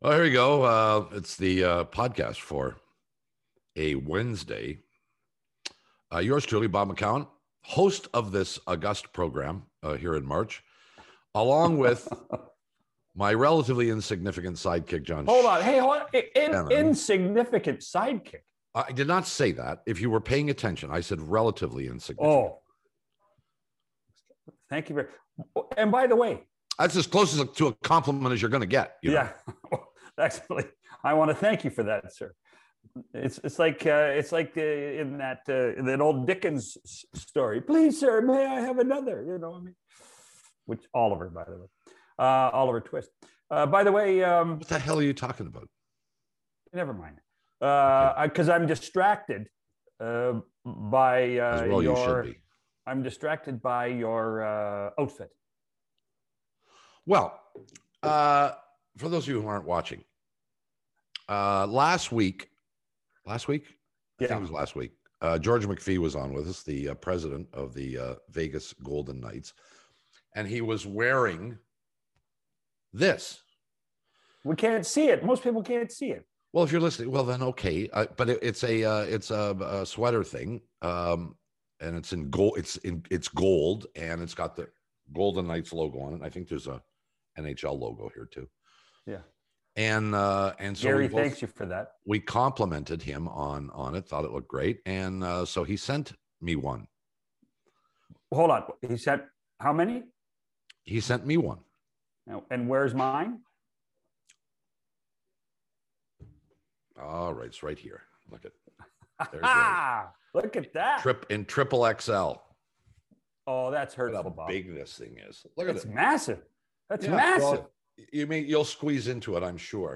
Well, here you go. It's the podcast for a Wednesday. Yours truly, Bob McCown, host of this august program here in March, along with my relatively insignificant sidekick, John. Hold on. Hey, hold on. Insignificant sidekick. I did not say that. If you were paying attention, I said relatively insignificant. Oh, thank you very much. And by the way, that's as close to a compliment as you're going to get. Yeah. Actually, I want to thank you for that, sir. It's like in that old Dickens story. Please, sir, may I have another? You know, I mean, which Oliver, by the way, Oliver Twist. By the way, what the hell are you talking about? Never mind, because I'm distracted by you should be. I'm distracted by your outfit. Well, for those of you who aren't watching, last week, I think it was last week, George McPhee was on with us, the president of the Vegas Golden Knights, and he was wearing this. We can't see it. Most people can't see it. Well, if you're listening, well then okay, but it's a sweater thing, and it's in gold. It's gold, and it's got the Golden Knights logo on it. I think there's a NHL logo here too. Yeah. And so Gary thanks you for that. We complimented him on it, thought it looked great, and so he sent me one. Hold on, he sent how many? He sent me one. And where's mine? All right, it's right here. Look at. Look at that. In triple XL. Oh, that's hurtful, Look how big this thing is. Look at it. It's massive. That's massive. Well, you'll squeeze into it, I'm sure.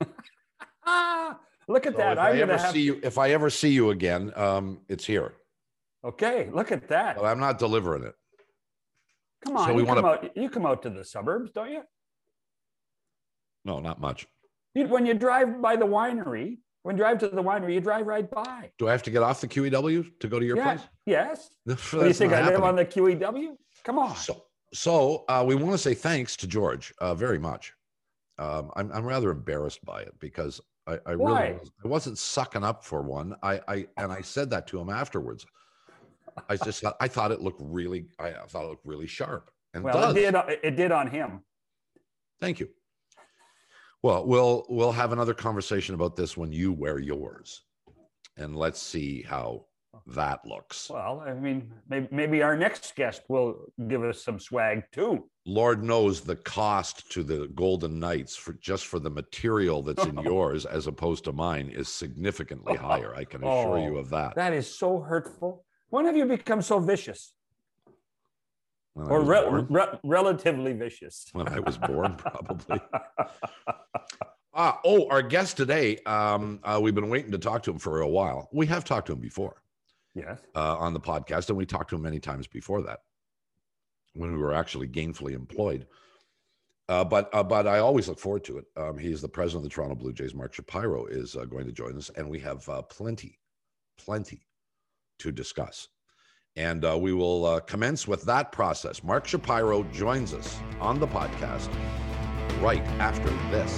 Look at that. If I ever see you again, it's here. Okay, look at that. But I'm not delivering it. Come on, you come out to the suburbs, don't you? No, not much. When you drive by the winery, you drive right by. Do I have to get off the QEW to go to your place? Yes. What do you think? I live on the QEW? Come on. So we want to say thanks to George very much. I'm rather embarrassed by it because I really wasn't sucking up for one. I said that to him afterwards. I thought it looked really sharp. And it did on him. Thank you. Well, we'll have another conversation about this when you wear yours, and let's see how that looks. Well, I mean, maybe our next guest will give us some swag too. Lord knows the cost to the Golden Knights for the material that's in yours as opposed to mine is significantly higher. I can assure you of that. That is so hurtful. When have you become so vicious? Or relatively vicious? When I was born, probably. Our guest today, we've been waiting to talk to him for a while. We have talked to him before. Yes. On the podcast, and we talked to him many times before that when we were actually gainfully employed. But I always look forward to it. He is the president of the Toronto Blue Jays. Mark Shapiro is going to join us, and we have plenty to discuss. And we will commence with that process. Mark Shapiro joins us on the podcast right after this.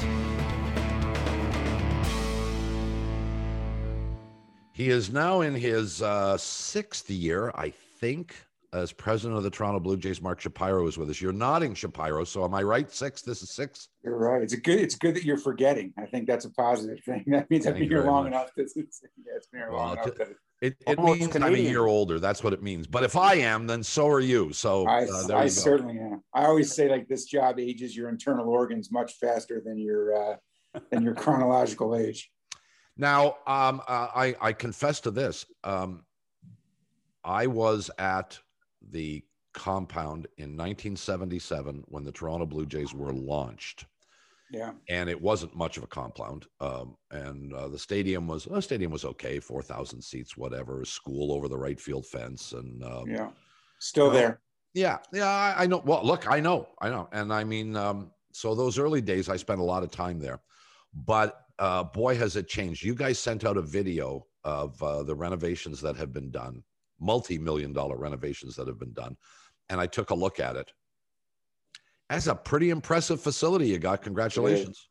He is now in his sixth year, I think, as president of the Toronto Blue Jays. Mark Shapiro is with us. You're nodding, Shapiro. So am I right? Six? This is six? You're right. It's good that you're forgetting. I think that's a positive thing. That means I've been here long enough. It's been here long enough. It means Canadian. I'm a year older. That's what it means. But if I am, then so are you. So I certainly am. I always say, like, this job ages your internal organs much faster than your chronological age. Now, I confess to this. I was at the compound in 1977 when the Toronto Blue Jays were launched. Yeah. And it wasn't much of a compound. And the stadium was okay, 4,000 seats, whatever, a school over the right field fence. And still there. Yeah. I know. Well, look, I know. And I mean, so those early days, I spent a lot of time there. But boy, has it changed. You guys sent out a video of the renovations that have been done, multi-million-dollar renovations that have been done. And I took a look at it. That's a pretty impressive facility you got. Congratulations.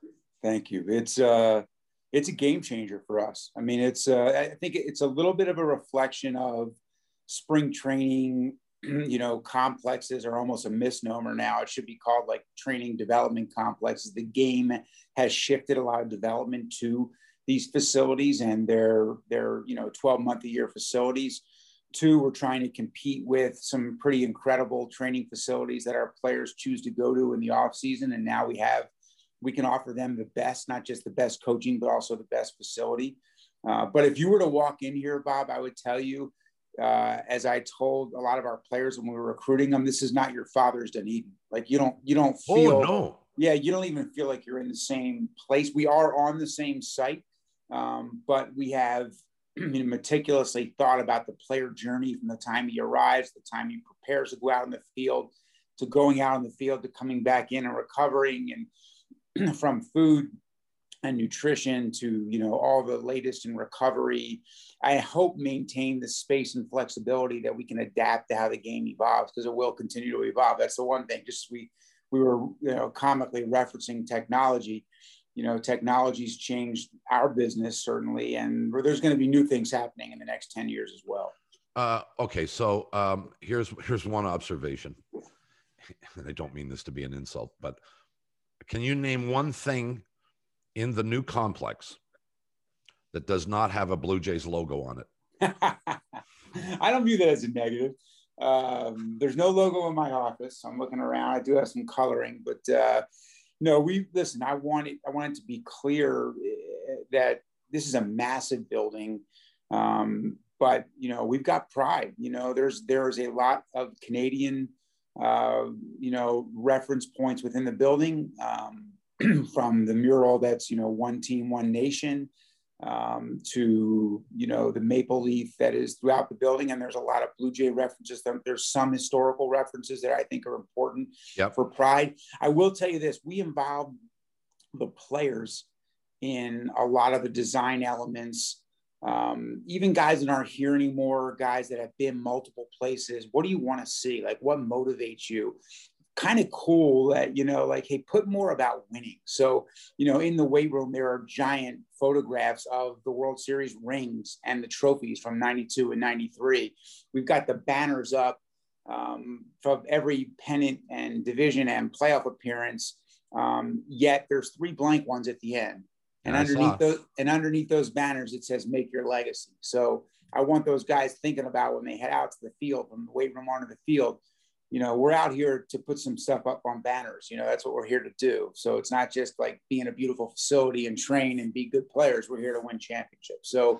Thank you. It's a game changer for us. I mean, I think it's a little bit of a reflection of spring training. You know, complexes are almost a misnomer now. It should be called like training development complexes. The game has shifted a lot of development to these facilities, and they're 12-month-a-year facilities. Two, we're trying to compete with some pretty incredible training facilities that our players choose to go to in the off season. And now we can offer them the best, not just the best coaching, but also the best facility. But if you were to walk in here, Bob, I would tell you, as I told a lot of our players when we were recruiting them, this is not your father's Dunedin. Like you don't feel, Oh, no. Yeah, you don't even feel like you're in the same place. We are on the same site, but we have meticulously thought about the player journey from the time he arrives, the time he prepares to go out in the field, to going out in the field, to coming back in and recovering, and from food and nutrition to, all the latest in recovery. I hope maintain the space and flexibility that we can adapt to how the game evolves, because it will continue to evolve. That's the one thing. Just we were, comically referencing technology. Technology's changed our business certainly, and there's going to be new things happening in the next 10 years as well. Okay. So here's one observation. And I don't mean this to be an insult, but can you name one thing in the new complex that does not have a Blue Jays logo on it? I don't view that as a negative. There's no logo in my office. I'm looking around. I do have some coloring, but no, listen, I want it to be clear that this is a massive building. But we've got pride. There's a lot of Canadian, reference points within the building, from the mural that's, one team, one nation, to, the maple leaf that is throughout the building. And there's a lot of Blue Jay references. There's some historical references that I think are important for pride. I will tell you this, we involved the players in a lot of the design elements, even guys that aren't here anymore, guys that have been multiple places. What do you want to see? Like, what motivates you? Kind of cool that, hey, put more about winning. So, in the weight room, there are giant photographs of the World Series rings and the trophies from 92 and 93. We've got the banners up from every pennant and division and playoff appearance. Yet there's 3 blank ones at the end. And underneath those banners, it says, "Make your legacy." So I want those guys thinking about when they head out to the field, from the weight room onto the field, we're out here to put some stuff up on banners. That's what we're here to do. So it's not just like being a beautiful facility and train and be good players. We're here to win championships. So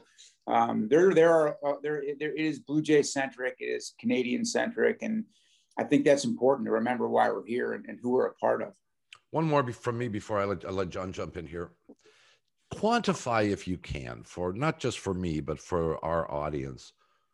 it is Blue Jay centric. It is Canadian centric. And I think that's important to remember why we're here and who we're a part of. One more from me before I let John jump in here. Quantify, if you can, for not just for me, but for our audience,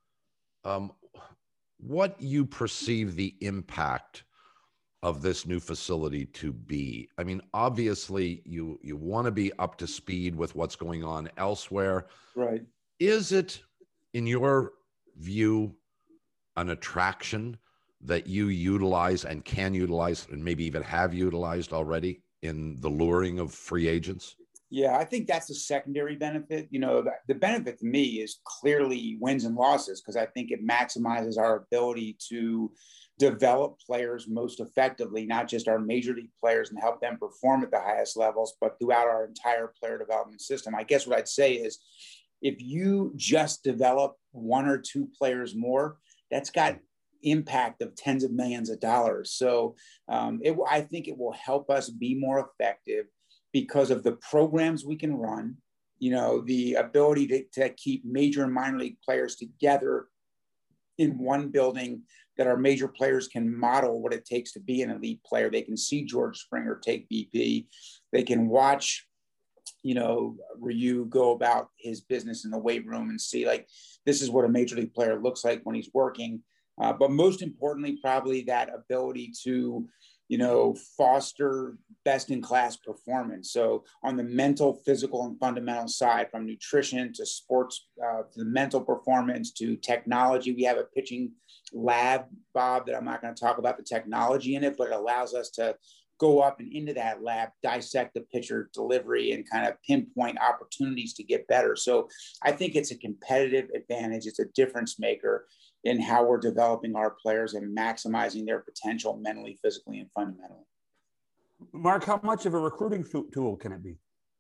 what you perceive the impact of this new facility to be. I mean, obviously, you want to be up to speed with what's going on elsewhere. Right. Is it, in your view, an attraction that you utilize and can utilize and maybe even have utilized already in the luring of free agents? Yeah, I think that's a secondary benefit. The benefit to me is clearly wins and losses, because I think it maximizes our ability to develop players most effectively, not just our major league players, and help them perform at the highest levels, but throughout our entire player development system. I guess what I'd say is, if you just develop 1 or 2 players more, that's got impact of tens of millions of dollars. So I think it will help us be more effective, because of the programs we can run, the ability to keep major and minor league players together in one building, that our major players can model what it takes to be an elite player. They can see George Springer take BP. They can watch, Ryu go about his business in the weight room and see, like, this is what a major league player looks like when he's working. But most importantly, probably that ability to, foster best-in-class performance. So on the mental, physical, and fundamental side, from nutrition to sports, to the mental performance, to technology. We have a pitching lab, Bob, that I'm not going to talk about the technology in it, but it allows us to go up and into that lab, dissect the pitcher delivery and kind of pinpoint opportunities to get better. So I think it's a competitive advantage. It's a difference maker in how we're developing our players and maximizing their potential mentally, physically, and fundamentally. Mark, how much of a recruiting tool can it be?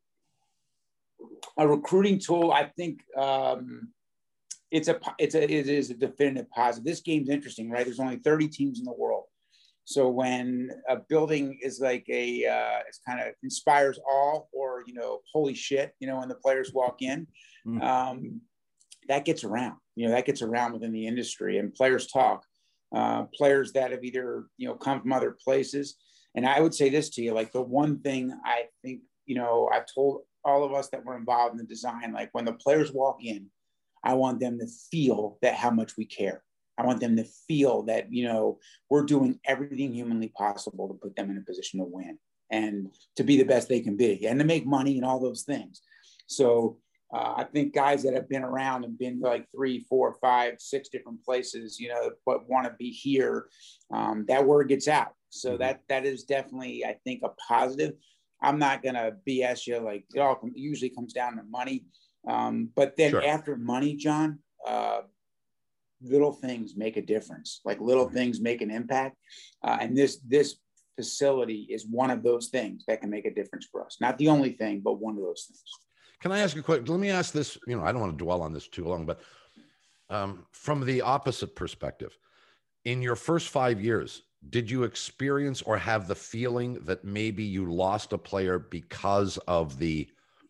A recruiting tool, I think it is a definitive positive. This game's interesting, right? There's only 30 teams in the world. So when a building is like it's kind of inspires awe or, holy shit, when the players walk in, that gets around, that gets around within the industry, and players talk, players that have either, come from other places. And I would say this to you, like the one thing I think, I've told all of us that were involved in the design, like when the players walk in, I want them to feel that how much we care. I want them to feel that, we're doing everything humanly possible to put them in a position to win and to be the best they can be and to make money and all those things. So I think guys that have been around and been like 3, 4, 5, 6 different places, but want to be here, that word gets out. So that is definitely, I think, a positive. I'm not going to BS you, like it all usually comes down to money. But then after money, John, little things make a difference. Like little things make an impact. And this facility is one of those things that can make a difference for us. Not the only thing, but one of those things. Can I ask a quick, let me ask this, I don't want to dwell on this too long, but from the opposite perspective, in your first 5 years, did you experience or have the feeling that maybe you lost a player because of the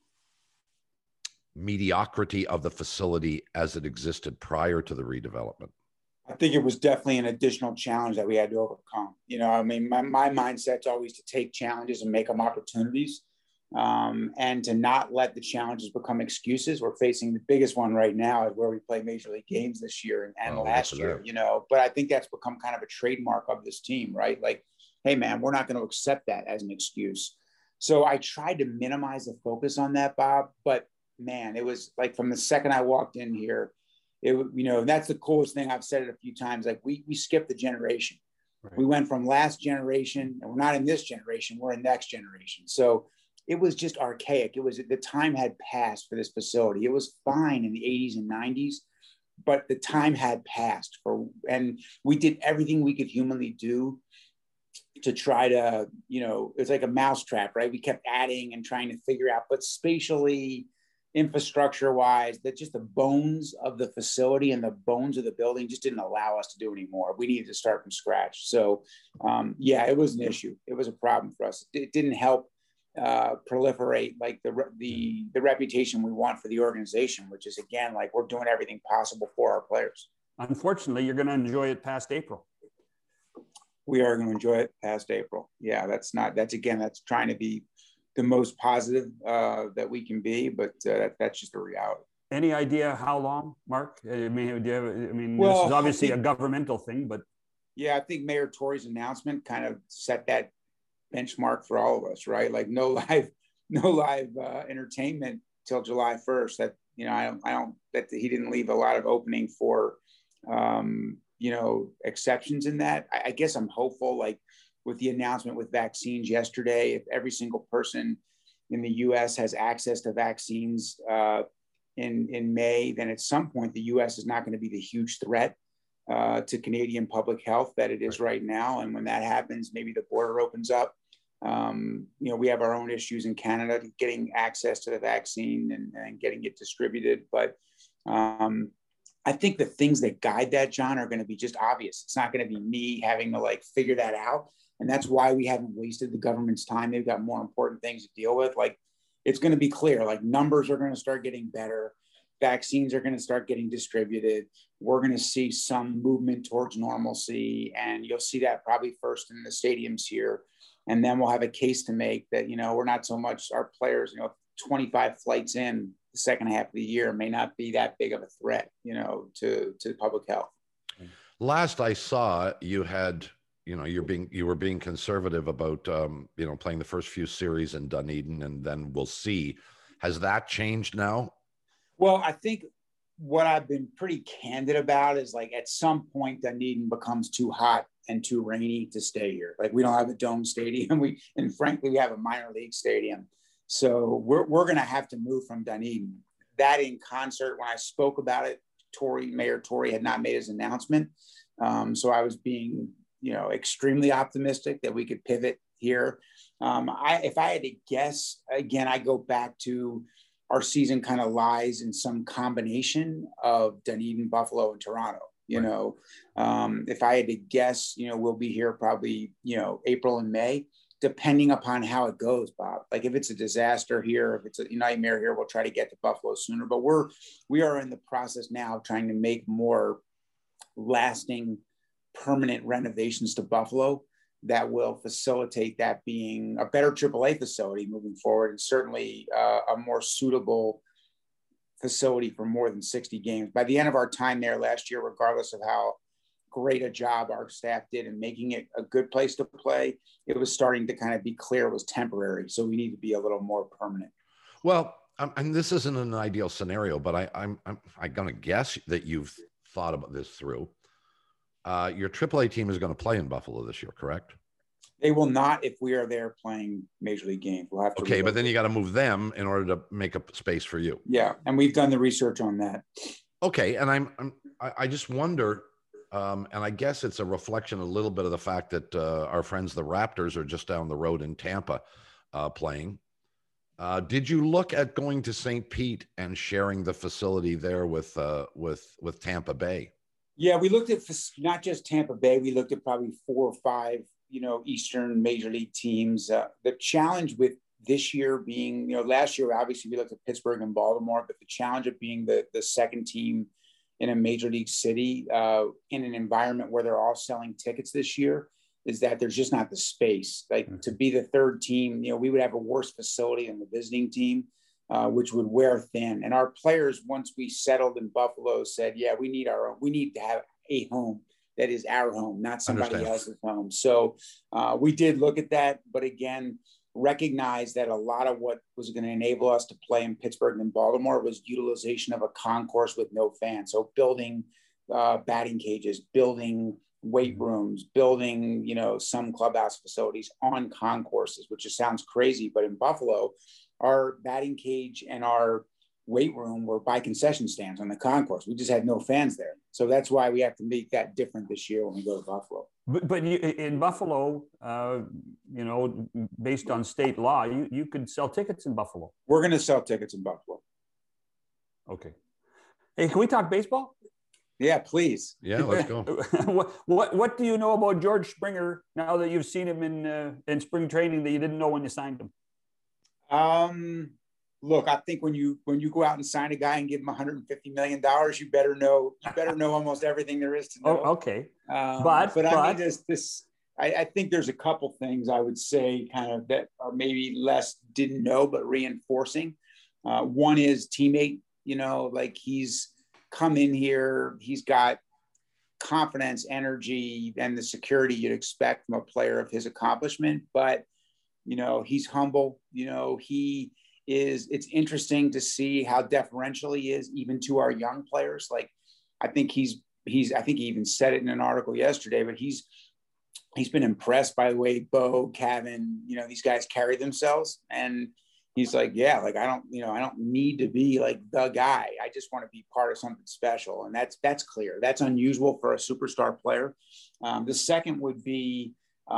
mediocrity of the facility as it existed prior to the redevelopment? I think it was definitely an additional challenge that we had to overcome. My mindset's always to take challenges and make them opportunities, and to not let the challenges become excuses. We're facing the biggest one right now is where we play major league games this year and last year, but I think that's become kind of a trademark of this team, right? Like, hey man, we're not going to accept that as an excuse. So I tried to minimize the focus on that, Bob, but man, it was like from the second I walked in here, that's the coolest thing. I've said it a few times. Like we skipped the generation. Right. We went from last generation, and we're not in this generation, we're in next generation. So it was just archaic. The time had passed for this facility. It was fine in the 80s and 90s, but the time had passed and we did everything we could humanly do to try to, it's like a mousetrap, right? We kept adding and trying to figure out, but spatially, infrastructure wise, that just the bones of the facility and the bones of the building just didn't allow us to do anymore. We needed to start from scratch. So it was an issue. It was a problem for us. It didn't help proliferate like the reputation we want for the organization, which is, again, like we're doing everything possible for our players. Unfortunately, you're going to enjoy it past April. We are going to enjoy it past April. Yeah, that's trying to be the most positive that we can be, but that's just a reality. Any idea how long, Mark? This is obviously a governmental thing, but yeah, I think Mayor Tory's announcement kind of set that benchmark for all of us, right? Like no live entertainment till July 1st. That that he didn't leave a lot of opening for exceptions in that. I guess I'm hopeful, like with the announcement with vaccines yesterday, if every single person in the US has access to vaccines in May, then at some point the US is not going to be the huge threat to Canadian public health that it is right now. And when that happens, maybe the border opens up. We have our own issues in Canada getting access to the vaccine and getting it distributed. But I think the things that guide that, John, are going to be just obvious. It's not going to be me having to figure that out. And that's why we haven't wasted the government's time. They've got more important things to deal with. It's going to be clear, numbers are going to start getting better. Vaccines are going to start getting distributed. We're going to see some movement towards normalcy. And you'll see that probably first in the stadiums here. And then we'll have a case to make that, we're not so much our players, 25 flights in the second half of the year may not be that big of a threat, to public health. Last I saw, you had, you were being conservative about, playing the first few series in Dunedin, and then we'll see. Has that changed now? Well, I think what I've been pretty candid about is at some point Dunedin becomes too hot and too rainy to stay here. Like, we don't have a dome stadium. And frankly, we have a minor league stadium. So we're going to have to move from Dunedin. That, in concert, when I spoke about it, Mayor Tory had not made his announcement. So I was being, extremely optimistic that we could pivot here. If I had to guess, again, I go back to our season kind of lies in some combination of Dunedin, Buffalo, and Toronto. If I had to guess, we'll be here probably, April and May, depending upon how it goes, Bob. Like, if it's a disaster here, if it's a nightmare here, we'll try to get to Buffalo sooner. But we are in the process now of trying to make more lasting, permanent renovations to Buffalo that will facilitate that being a better AAA facility moving forward, and certainly a more suitable facility for more than 60 games. By the end of our time there last year, regardless of how great a job our staff did in making it a good place to play, it was starting to kind of be clear it was temporary. So we need to be a little more permanent. Well, and this isn't an ideal scenario, but I'm going to guess that you've thought about this through. Your AAA team is going to play in Buffalo this year, correct? They will not if we are there playing major league games. We'll have to. Okay, but then you got to move them in order to make a space for you. Yeah, and we've done the research on that. Okay, and I just wonder, and I guess it's a reflection a little bit of the fact that our friends the Raptors are just down the road in Tampa playing. Did you look at going to St. Pete and sharing the facility there with Tampa Bay? Yeah, we looked at not just Tampa Bay. We looked at probably 4 or 5, Eastern major league teams. The challenge with this year being, last year, obviously we looked at Pittsburgh and Baltimore, but the challenge of being the second team in a major league city in an environment where they're all selling tickets this year is that there's just not the space. Like, to be the third team, we would have a worse facility than the visiting team, which would wear thin. And our players, once we settled in Buffalo, said, yeah, we need to have a home that is our home, not somebody else's home. So we did look at that, but again, recognize that a lot of what was going to enable us to play in Pittsburgh and Baltimore was utilization of a concourse with no fans. So building batting cages, building weight rooms, building, some clubhouse facilities on concourses, which just sounds crazy. But in Buffalo, our batting cage and our weight room were by concession stands on the concourse. We just had no fans there. So that's why we have to make that different this year when we go to Buffalo. But in Buffalo, based on state law, you could sell tickets in Buffalo. We're going to sell tickets in Buffalo. Okay. Hey, can we talk baseball? Yeah, please. Yeah, let's go. What do you know about George Springer now that you've seen him in spring training that you didn't know when you signed him? Look, I think when you go out and sign a guy and give him $150 million, you better know almost everything there is to know. Oh, okay. But I mean, I think there's a couple things I would say kind of that are maybe less didn't know, but reinforcing. One is teammate, like, he's come in here, he's got confidence, energy, and the security you'd expect from a player of his accomplishment. But, he's humble, it's interesting to see how deferential he is even to our young players. Like, I think I think he even said it in an article yesterday, but he's been impressed by the way Bo, Kevin, these guys carry themselves. And he's like, yeah, like, I don't need to be like the guy. I just want to be part of something special. And that's clear. That's unusual for a superstar player. The second would be,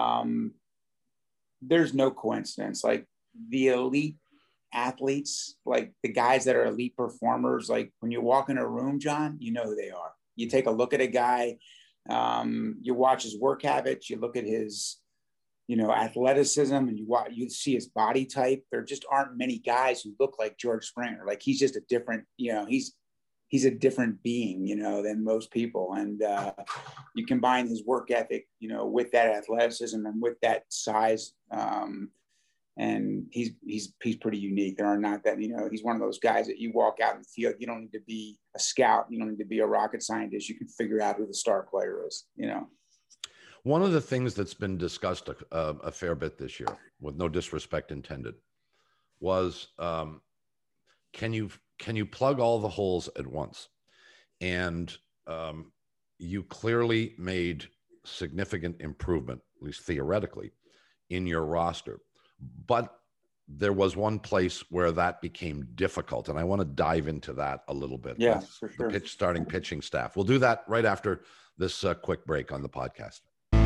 there's no coincidence. Like, the elite athletes, like the guys that are elite performers, like when you walk in a room, John, you know who they are. You take a look at a guy, you watch his work habits, you look at his, athleticism, and you see his body type. There just aren't many guys who look like George Springer. Like, he's just a different, he's a different being, than most people. And you combine his work ethic, with that athleticism and with that size, and he's pretty unique. There are not that, he's one of those guys that you walk out in the field, you don't need to be a scout, you don't need to be a rocket scientist, you can figure out who the star player is. One of the things that's been discussed a fair bit this year, with no disrespect intended, was can you plug all the holes at once? And you clearly made significant improvement, at least theoretically, in your roster. But there was one place where that became difficult, and I want to dive into that a little bit. Yeah, That's for sure. the starting pitching staff. We'll do that right after this quick break on the podcast.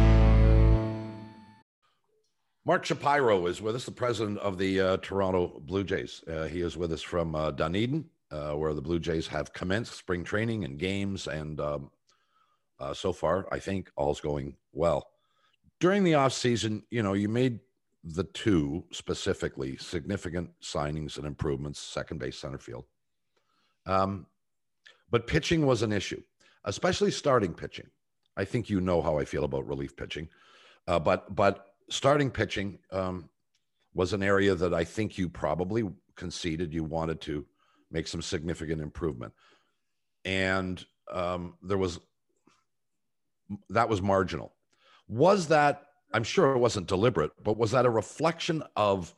Mark Shapiro is with us, the president of the Toronto Blue Jays. He is with us from Dunedin, where the Blue Jays have commenced spring training and games, and so far, I think all's going well. During the offseason, you made the two specifically significant signings and improvements, second base, center field. But pitching was an issue, especially starting pitching. I think you know how I feel about relief pitching, but starting pitching was an area that I think you probably conceded you wanted to make some significant improvement. And that was marginal. Was that, I'm sure it wasn't deliberate, but was that a reflection of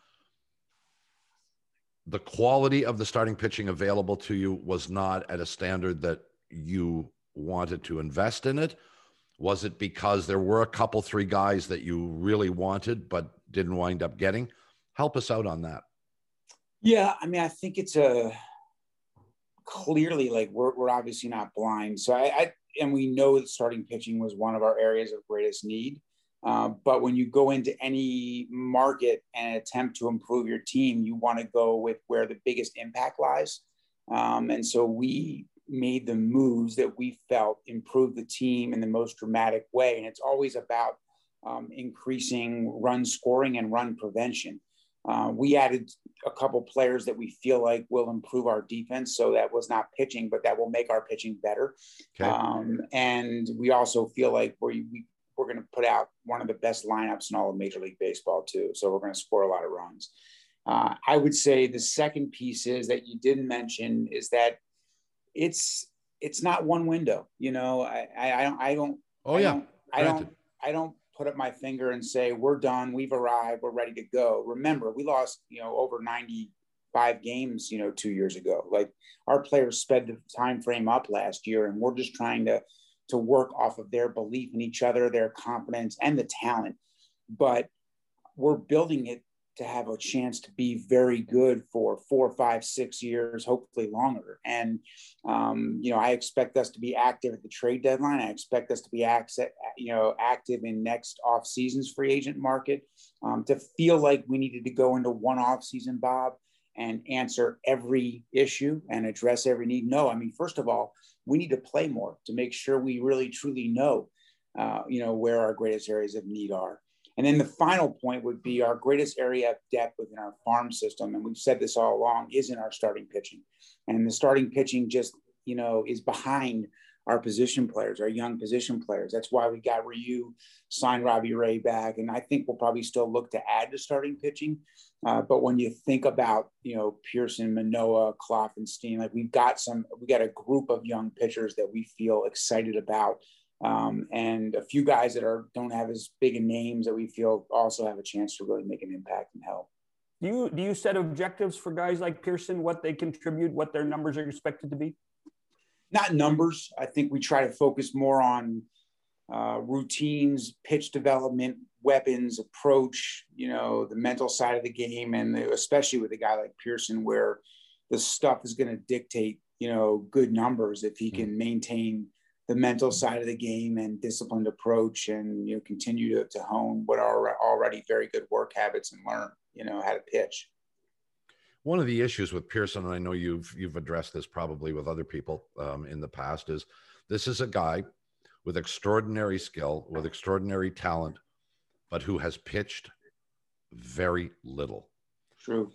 the quality of the starting pitching available to you was not at a standard that you wanted to invest in it? Was it because there were a couple, three guys that you really wanted but didn't wind up getting? Help us out on that. Yeah, I mean, I think it's clearly, like, we're obviously not blind. So and we know that starting pitching was one of our areas of greatest need. But when you go into any market and attempt to improve your team, you want to go with where the biggest impact lies. And so we made the moves that we felt improved the team in the most dramatic way. And it's always about increasing run scoring and run prevention. We added a couple players that we feel like will improve our defense. So that was not pitching, but that will make our pitching better. Okay. And we also feel like we're going to put out one of the best lineups in all of Major League Baseball too. So we're going to score a lot of runs. I would say the second piece is that you didn't mention is that it's not one window. I don't put up my finger and say, we're done, we've arrived, we're ready to go. Remember, we lost, over 95 games, 2 years ago. Like, our players sped the time frame up last year, and we're just trying to work off of their belief in each other, their confidence, and the talent. But we're building it to have a chance to be very good for 4, 5, 6 years, hopefully longer. And, I expect us to be active at the trade deadline. I expect us to be active in next off season's free agent market. To feel like we needed to go into one off season, Bob, and answer every issue and address every need. No, I mean, first of all, we need to play more to make sure we really truly know, where our greatest areas of need are. And then the final point would be our greatest area of depth within our farm system. And we've said this all along, is in our starting pitching. And the starting pitching just, is behind our position players, our young position players. That's why we got Ryu, signed Robbie Ray back. And I think we'll probably still look to add to starting pitching. But when you think about, Pearson, Manoah, Kloffenstein, like we got a group of young pitchers that we feel excited about. And a few guys that don't have as big a names that we feel also have a chance to really make an impact and help. Do you set objectives for guys like Pearson, what they contribute, what their numbers are expected to be? Not numbers. I think we try to focus more on routines, pitch development, weapons, approach, the mental side of the game. And especially with a guy like Pearson, where the stuff is going to dictate, good numbers if he can maintain the mental side of the game and disciplined approach and, continue to hone what are already very good work habits and learn, how to pitch. One of the issues with Pearson, and I know you've addressed this probably with other people in the past, is this is a guy with extraordinary skill, with extraordinary talent, but who has pitched very little. True.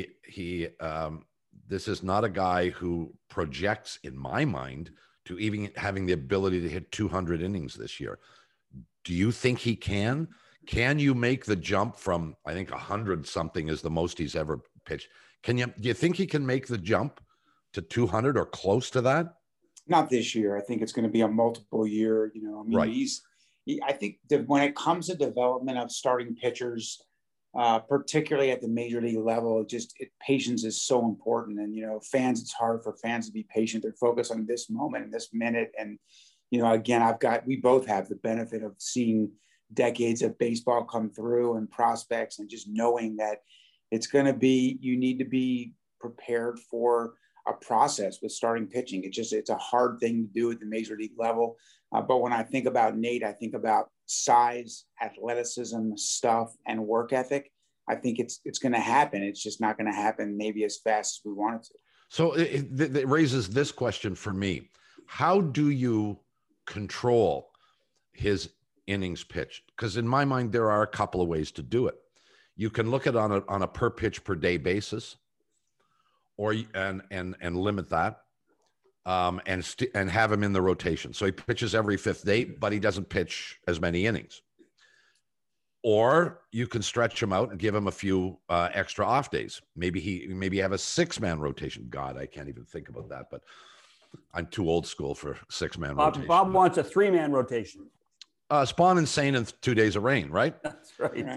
This is not a guy who projects, in my mind, to even having the ability to hit 200 innings this year. Do you think he can? Can you make the jump from, I think 100 something is the most he's ever pitched? Do you think he can make the jump to 200 or close to that? Not this year. I think it's going to be a multiple year, right. I think that when it comes to development of starting pitchers, particularly at the major league level, patience is so important. And, it's hard for fans to be patient. They're focused on this moment and this minute. And, again, we both have the benefit of seeing decades of baseball come through and prospects, and just knowing that it's going to be, you need to be prepared for a process with starting pitching. It's a hard thing to do at the major league level. But when I think about Nate, I think about size, athleticism, stuff, and work ethic. I think it's going to happen. It's just not going to happen maybe as fast as we want it to. So it raises this question for me. How do you control his innings pitched? Because in my mind, there are a couple of ways to do it. You can look at it on a per pitch per day basis, or and limit that, and have him in the rotation. So he pitches every fifth day, but he doesn't pitch as many innings. Or you can stretch him out and give him a few extra off days. Maybe have a 6-man rotation. God, I can't even think about that, but I'm too old school for 6-man rotation. Bob wants a 3-man rotation. Spawn and Sane and 2 days of rain, right? That's right.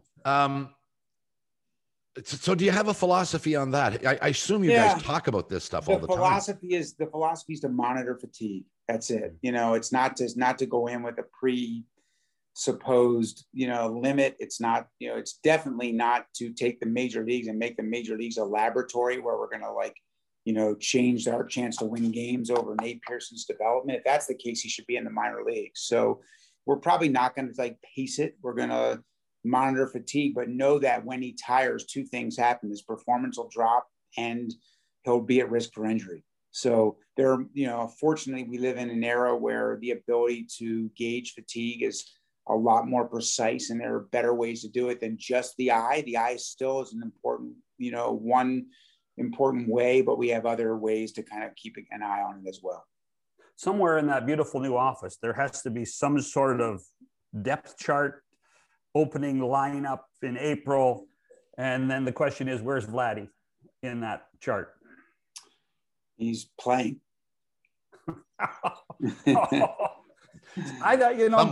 So do you have a philosophy on that? I assume you guys talk about this stuff all the time. The philosophy is to monitor fatigue. That's it. It's not to go in with a presupposed, limit. It's not, it's definitely not to take the major leagues and make the major leagues a laboratory where we're going to change our chance to win games over Nate Pearson's development. If that's the case, he should be in the minor leagues. So we're probably not going to pace it. We're going to monitor fatigue, but know that when he tires, 2 things happen. His performance will drop and he'll be at risk for injury. So fortunately we live in an era where the ability to gauge fatigue is a lot more precise, and there are better ways to do it than just the eye. The eye still is an important, one important way, but we have other ways to kind of keep an eye on it as well. Somewhere in that beautiful new office, there has to be some sort of depth chart, opening lineup in April. And then the question is, where's Vladdy in that chart? He's playing. I thought,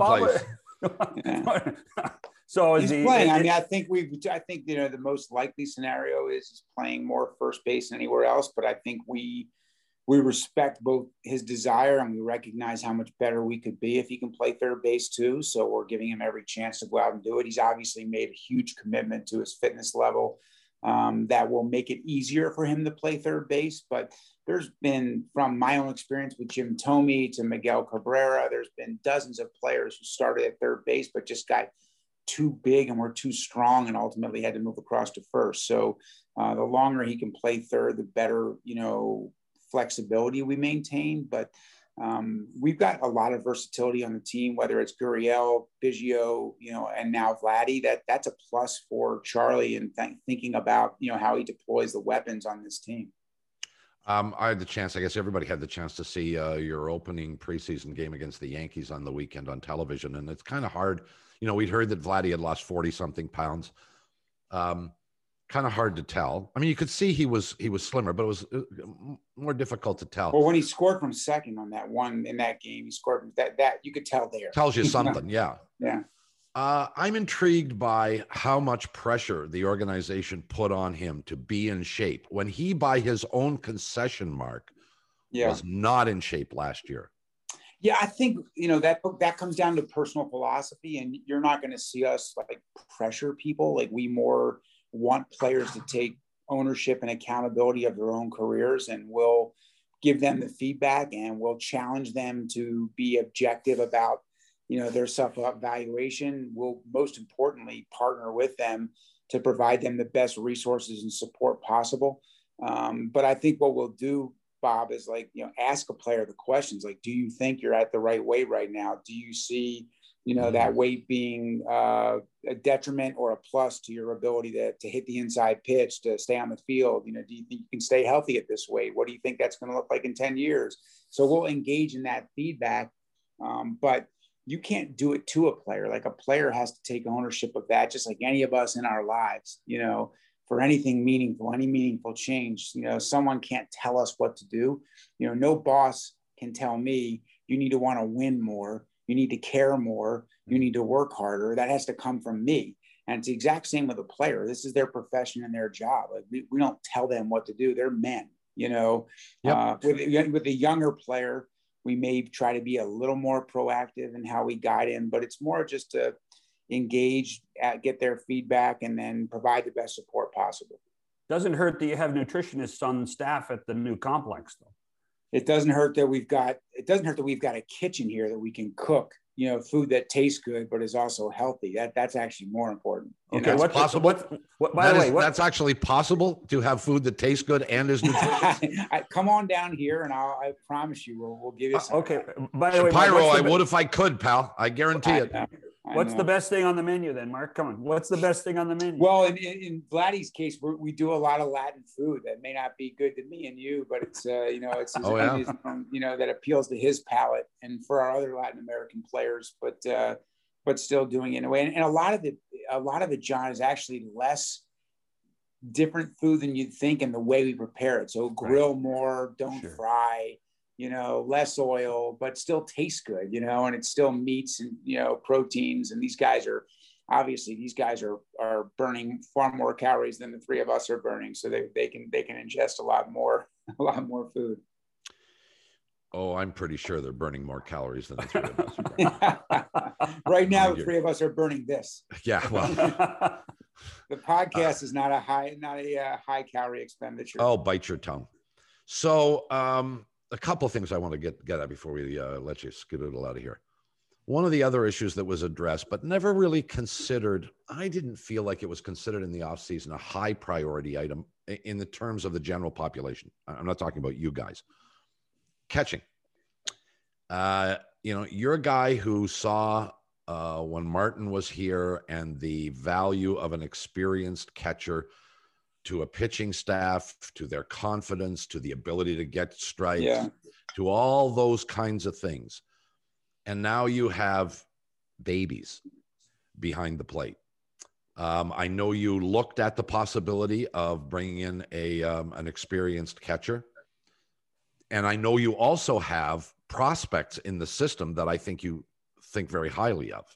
Bob. So he's playing. I think the most likely scenario is he's playing more first base than anywhere else. But I think we respect both his desire, and we recognize how much better we could be if he can play third base too. So we're giving him every chance to go out and do it. He's obviously made a huge commitment to his fitness level that will make it easier for him to play third base. But there's been, from my own experience with Jim Thome to Miguel Cabrera, there's been dozens of players who started at third base, but just got too big and were too strong and ultimately had to move across to first. So the longer he can play third, the better, flexibility we maintain. But we've got a lot of versatility on the team, whether it's Gurriel, Biggio, and now Vladdy. That's a plus for Charlie, and thinking about how he deploys the weapons on this team. I had the chance, I guess everybody had the chance to see your opening preseason game against the Yankees on the weekend on television, and it's kind of hard. We'd heard that Vladdy had lost 40-something pounds. Kind of hard to tell. I mean, you could see he was slimmer, but it was more difficult to tell. Well, when he scored from second on that one in that game, he scored that you could tell there. Tells you something, yeah. Yeah. I'm intrigued by how much pressure the organization put on him to be in shape when he, by his own concession mark, was not in shape last year. Yeah, I think, that comes down to personal philosophy, and you're not going to see us pressure people. We more want players to take ownership and accountability of their own careers, and we'll give them the feedback, and we'll challenge them to be objective about, their self-evaluation. We'll most importantly partner with them to provide them the best resources and support possible. But I think what we'll do, Bob, is ask a player the questions do you think you're at the right weight right now? Do you see that weight being a detriment or a plus to your ability to hit the inside pitch, to stay on the field? Do you think you can stay healthy at this weight? What do you think that's going to look like in 10 years? So we'll engage in that feedback. But you can't do it to a player. A player has to take ownership of that, just like any of us in our lives, for anything meaningful, any meaningful change. Someone can't tell us what to do. No boss can tell me you need to want to win more. You need to care more. You need to work harder. That has to come from me. And it's the exact same with a player. This is their profession and their job. We don't tell them what to do. They're men, With a younger player, we may try to be a little more proactive in how we guide him, but it's more just to engage, get their feedback, and then provide the best support possible. Doesn't hurt that you have nutritionists on staff at the new complex, though. It doesn't hurt that we've got a kitchen here that we can cook, food that tastes good, but is also healthy. That's actually more important. Okay. What's possible? By the way, that's actually possible to have food that tastes good and is nutritious. Come on down here, and I promise you, we'll give you some. Okay. By the way, Shapiro, I would if I could, pal. I guarantee it. What's the best thing on the menu then, Mark? Come on. What's the best thing on the menu? Well, in Vladdy's case, we do a lot of Latin food that may not be good to me and you, but it's it's that appeals to his palate and for our other Latin American players, but still doing it in a way. And a lot of it, John, is actually less different food than you'd think in the way we prepare it. So grill more, don't fry. Less oil, but still tastes good, and it's still meats and, proteins. And these guys are burning far more calories than the three of us are burning. So they can ingest a lot more food. Oh, I'm pretty sure they're burning more calories than the three of us are burning. Right now, the three of us are burning this. Yeah. Well, the podcast is not a high calorie expenditure. Oh, bite your tongue. So, a couple of things I want to get at before we let you skedaddle out of here. One of the other issues that was addressed, but never really considered, I didn't feel like it was considered in the offseason a high priority item in the terms of the general population. I'm not talking about you guys. Catching. You're a guy who saw when Martin was here and the value of an experienced catcher to a pitching staff, to their confidence, to the ability to get strikes, to all those kinds of things. And now you have babies behind the plate. I know you looked at the possibility of bringing in an experienced catcher. And I know you also have prospects in the system that I think you think very highly of.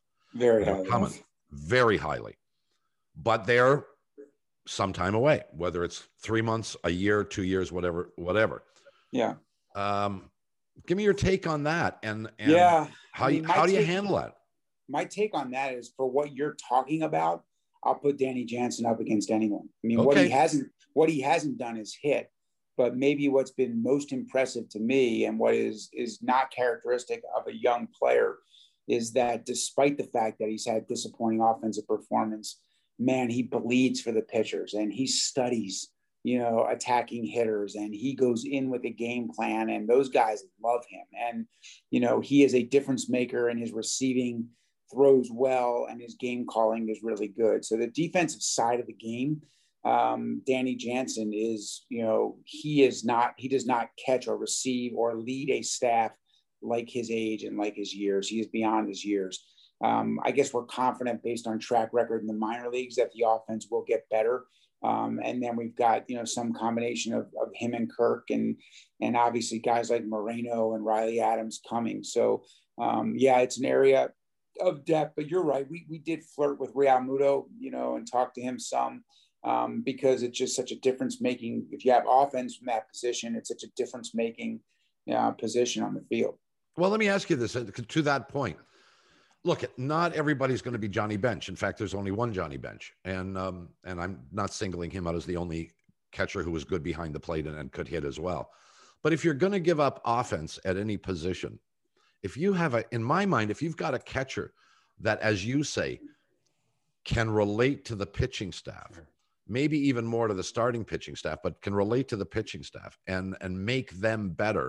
Very highly. But they're some time away, whether it's 3 months, a year, 2 years, whatever. Yeah. Give me your take on that. And how do you handle that? My take on that is, for what you're talking about, I'll put Danny Jansen up against anyone. I mean, what he hasn't done is hit, but maybe what's been most impressive to me, and what is not characteristic of a young player, is that despite the fact that he's had disappointing offensive performance, man, he bleeds for the pitchers, and he studies, attacking hitters, and he goes in with a game plan, and those guys love him. And, he is a difference maker, and his receiving throws well, and his game calling is really good. So the defensive side of the game, Danny Jansen is, he does not catch or receive or lead a staff like his age and like his years. He is beyond his years. I guess we're confident, based on track record in the minor leagues, that the offense will get better. And then we've got, some combination of him and Kirk, and obviously guys like Moreno and Riley Adams coming. So it's an area of depth, but you're right. We did flirt with Real Muto, and talk to him some, because it's just such a difference making. If you have offense from that position, it's such a difference making position on the field. Well, let me ask you this to that point. Look, not everybody's going to be Johnny Bench. In fact, there's only one Johnny Bench. And I'm not singling him out as the only catcher who was good behind the plate and could hit as well. But if you're going to give up offense at any position, if you have in my mind, if you've got a catcher that, as you say, can relate to the pitching staff, maybe even more to the starting pitching staff, but can relate to the pitching staff and make them better,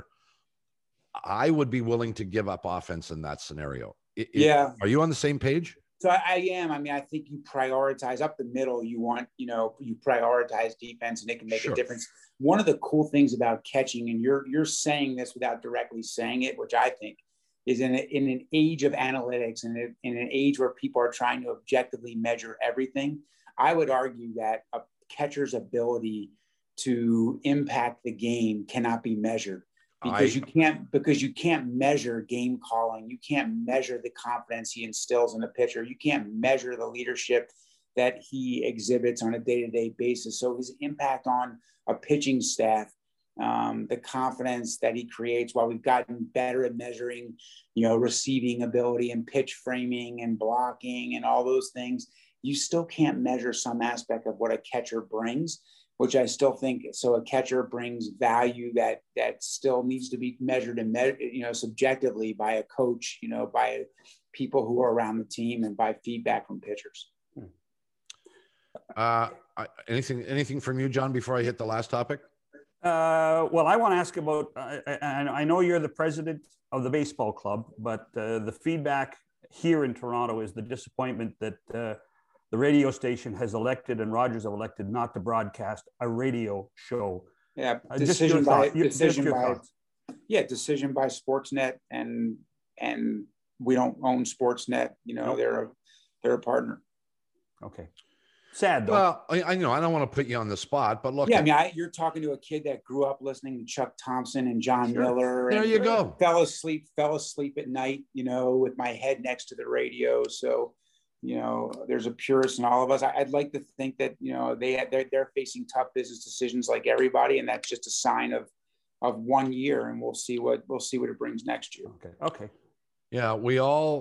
I would be willing to give up offense in that scenario. Are you on the same page? So I am. I mean, I think you prioritize up the middle. You want, you prioritize defense, and it can make a difference. One of the cool things about catching, and you're saying this without directly saying it, which I think is in an age of analytics and in an age where people are trying to objectively measure everything, I would argue that a catcher's ability to impact the game cannot be measured. Because you can't measure game calling. You can't measure the confidence he instills in a pitcher. You can't measure the leadership that he exhibits on a day-to-day basis. So his impact on a pitching staff the confidence that he creates. While we've gotten better at measuring, receiving ability and pitch framing and blocking and all those things, you still can't measure some aspect of what a catcher brings, which I still think, so a catcher brings value that still needs to be measured and subjectively by a coach, by people who are around the team and by feedback from pitchers. Anything from you, John, before I hit the last topic? Well, I want to ask about, I know you're the president of the baseball club, but the feedback here in Toronto is the disappointment that the radio station has elected and Rogers have elected not to broadcast a radio show. Yeah, decision by Sportsnet, and we don't own Sportsnet. Nope. They're a partner. Okay. Sad though. Well, I know I don't want to put you on the spot, but look. Yeah, you're talking to a kid that grew up listening to Chuck Thompson and John Miller. There you go. Fell asleep at night, with my head next to the radio. So, there's a purist in all of us. I'd like to think that they're facing tough business decisions like everybody, and that's just a sign of 1 year, and we'll see what it brings next year. Okay. Yeah, we've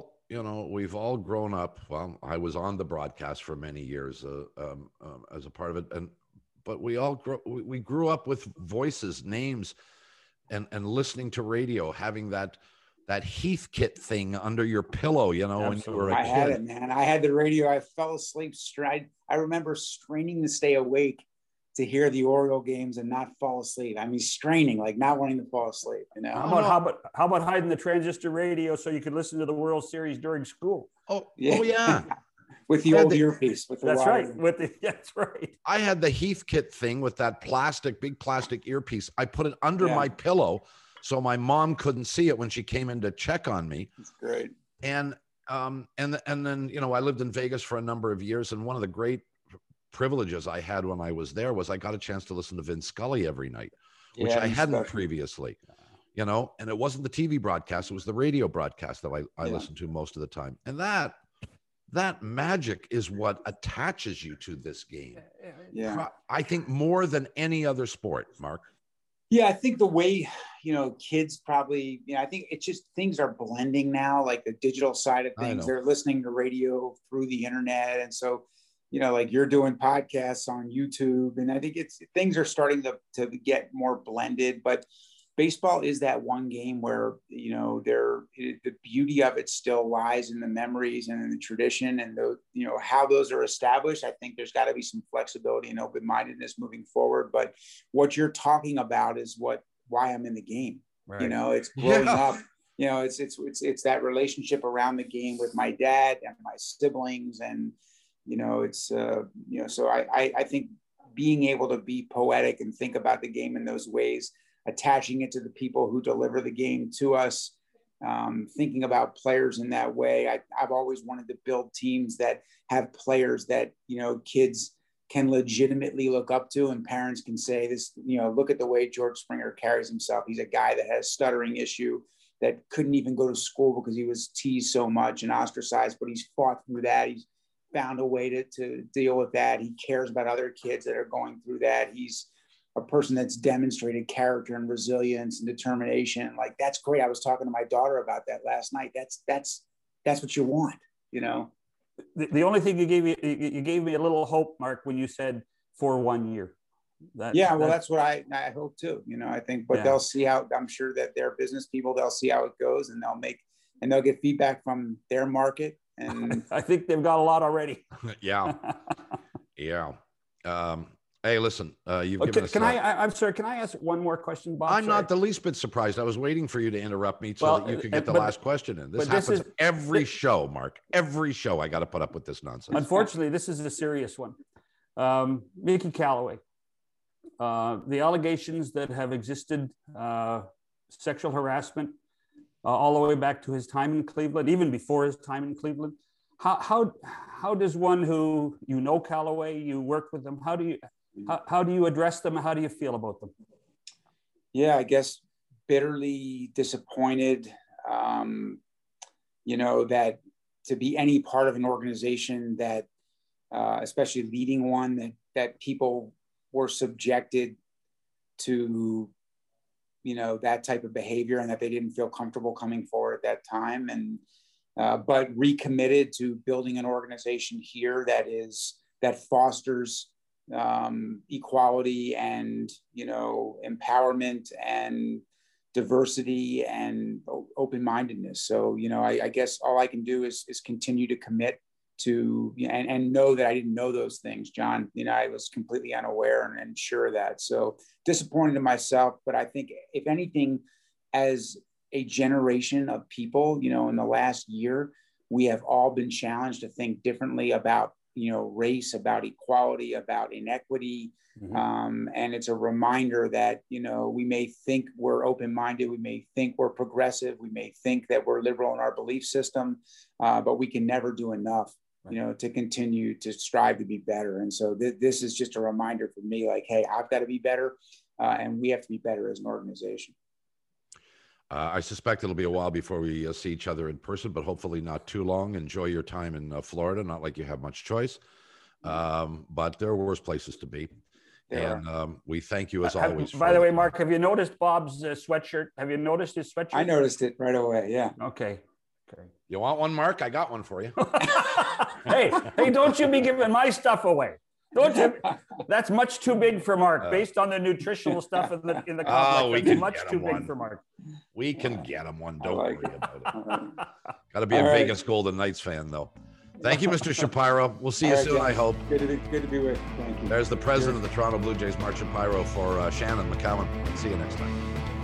all grown up. Well, I was on the broadcast for many years as a part of it, but we grew up with voices, names, and listening to radio, having that Heathkit thing under your pillow, when you were a kid. I had it, man. I had the radio. I fell asleep straight. I remember straining to stay awake to hear the Oriole games and not fall asleep. I mean, straining, like not wanting to fall asleep. How about hiding the transistor radio so you could listen to the World Series during school? Oh yeah. With the old earpiece. That's right. That's right. I had the Heathkit thing with that big plastic earpiece. I put it under my pillow so my mom couldn't see it when she came in to check on me. That's great. And then I lived in Vegas for a number of years, and one of the great privileges I had when I was there was I got a chance to listen to Vince Scully every night, which I hadn't previously, and it wasn't the TV broadcast, it was the radio broadcast that I listened to most of the time. And that magic is what attaches you to this game. Yeah. I think more than any other sport, Mark. Yeah, I think the way, kids probably, I think it's just things are blending now, like the digital side of things. They're listening to radio through the internet. And so, like you're doing podcasts on YouTube, and I think things are starting to get more blended, but baseball is that one game where, the beauty of it still lies in the memories and in the tradition and how those are established. I think there's got to be some flexibility and open-mindedness moving forward. But what you're talking about is why I'm in the game. Right. It's growing up. It's that relationship around the game with my dad and my siblings, and so I think being able to be poetic and think about the game in those ways, attaching it to the people who deliver the game to us, thinking about players in that way. I've always wanted to build teams that have players that, kids can legitimately look up to, and parents can say this, look at the way George Springer carries himself. He's a guy that has a stuttering issue, that couldn't even go to school because he was teased so much and ostracized, but he's fought through that. He's found a way to deal with that. He cares about other kids that are going through that. He's a person that's demonstrated character and resilience and determination. Like, that's great. I was talking to my daughter about that last night. That's what you want, The only thing you gave me a little hope, Mark, when you said for 1 year. That's what I hope too. I think, but they'll see how. I'm sure that they're business people. They'll see how it goes, and they'll get feedback from their market. And I think they've got a lot already. Yeah. Hey, listen, you've given us. I'm sorry. Can I ask one more question, Bob? I'm not the least bit surprised. I was waiting for you to interrupt me so that you could get the last question in. This happens every show, Mark. Every show, I got to put up with this nonsense. Unfortunately, this is a serious one. Mickey Callaway. The allegations that have existed, sexual harassment, all the way back to his time in Cleveland, even before his time in Cleveland. How does one who Callaway, you work with them, how do you address them? How do you feel about them? Yeah, I guess bitterly disappointed. That to be any part of an organization that, especially leading one that people were subjected to that type of behavior, and that they didn't feel comfortable coming forward at that time. And but recommitted to building an organization here that fosters equality and empowerment and diversity and open-mindedness. So I guess all I can do is continue to commit to and know that I didn't know those things, John. I was completely unaware and sure of that. So disappointed in myself, but I think if anything, as a generation of people, in the last year, we have all been challenged to think differently about race, about equality, about inequity. Mm-hmm. And it's a reminder that, we may think we're open-minded, we may think we're progressive, we may think that we're liberal in our belief system, but we can never do enough, to continue to strive to be better. And so this is just a reminder for me, like, hey, I've got to be better, and we have to be better as an organization. I suspect it'll be a while before we see each other in person, but hopefully not too long. Enjoy your time in Florida. Not like you have much choice, but there are worse places to be. And we thank you as always. By the way, Mark, have you noticed Bob's sweatshirt? Have you noticed his sweatshirt? I noticed it right away. Yeah. Okay. You want one, Mark? I got one for you. Hey, don't you be giving my stuff away. Don't you? That's much too big for Mark, based on the nutritional stuff in the complex. It's much too big for Mark. We can get him one. Don't worry about it. Got to be a Vegas Golden Knights fan, though. Thank you, Mr. Shapiro. We'll see you soon, I hope. Good to be with you. Thank you. There's the president of the Toronto Blue Jays, Mark Shapiro, for Shannon McCowan. See you next time.